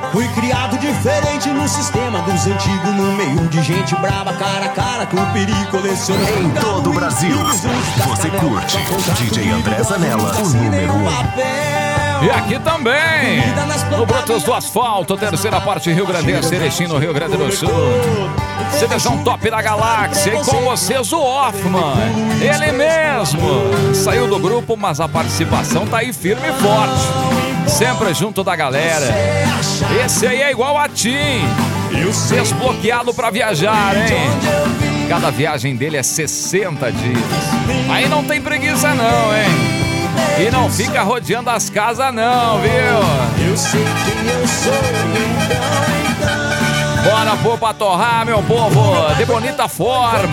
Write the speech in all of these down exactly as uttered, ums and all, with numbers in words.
Fui criado diferente no sistema dos antigos, no meio de gente brava, cara a cara com o perigo colecionando. Em todo o Brasil, você curte D J André Zanella, o número um. E aqui também, no Brotos do Asfalto, terceira parte Rio Grandense, Erechim, no Rio Grande do Sul. Seleção top da galáxia, e com vocês o Hoffman, ele mesmo. Saiu do grupo, mas a participação tá aí firme e forte, sempre junto da galera. Esse aí é igual a Tim, desbloqueado pra viajar, hein? Cada viagem dele é sessenta dias. Aí não tem preguiça não, hein? E não fica rodeando as casas não, viu? Eu sei quem eu sou, então, então. Bora pôr pra torrar, meu povo, de bonita forma.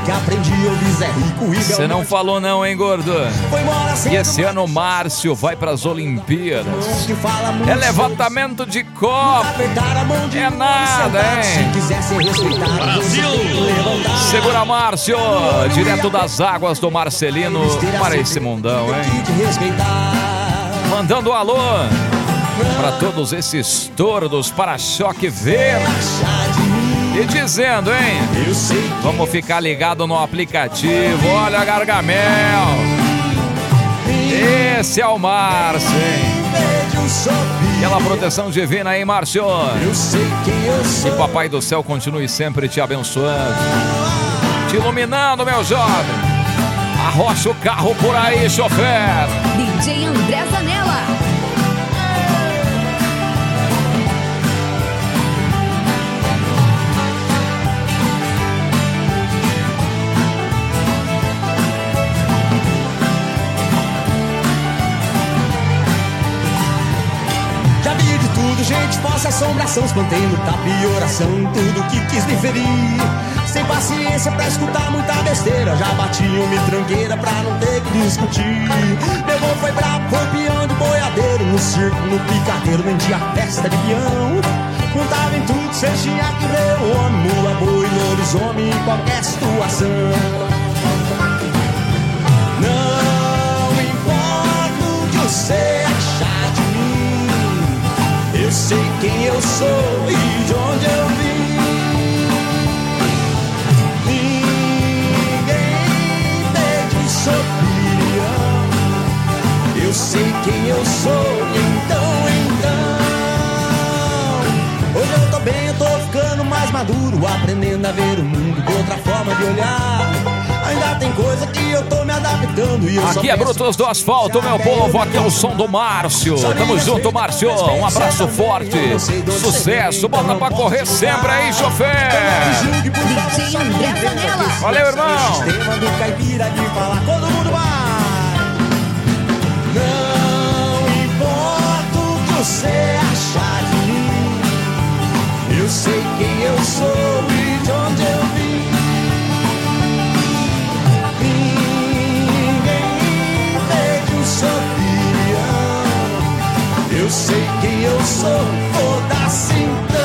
Você não falou não, hein, gordo? E esse ano o Márcio vai pras Olimpíadas. É levantamento de copo. É nada, hein? Brasil! Segura, Márcio, direto das águas do Marcelino para esse mundão, hein? Mandando um alô para todos esses tordos para-choque verde. E dizendo, hein? Vamos ficar ligado no aplicativo. Olha, Gargamel. Esse é o Márcio, hein? Aquela proteção divina, hein, Márcio? E Papai do Céu continue sempre te abençoando, te iluminando, meu jovem. Arrocha o carro por aí, chofer. D J André Zanella. Gente, falsa assombração, espantei-no, tapa e oração, tudo que quis me ferir. Sem paciência pra escutar muita besteira, já batiam me tranqueira pra não ter que discutir. Meu irmão foi brabo, foi peão de boiadeiro, no circo, no picadeiro, vendia festa de peão. Contava em tudo, cê tinha que ver o homem, mula, boi, lobisomem, em qualquer situação. Não importa o que você achar de mim, eu sei quem eu sou e de onde eu vim. Ninguém pede sua opinião. Eu sei quem eu sou, então, então. Hoje eu tô bem, eu tô ficando mais maduro, aprendendo a ver o mundo de outra forma de olhar. Ainda tem coisa que eu tô me adaptando e eu Aqui é Brutos do Asfalto, meu povo. Aqui é o som do Márcio. Tamo junto, Márcio. Um abraço forte. Sucesso. Bota pra correr sempre aí, chofer. Valeu, irmão. Todo mundo vai. Não importa o que você achar de mim, eu sei quem eu sou e de onde eu vim. Eu sei quem eu sou, foda-se então.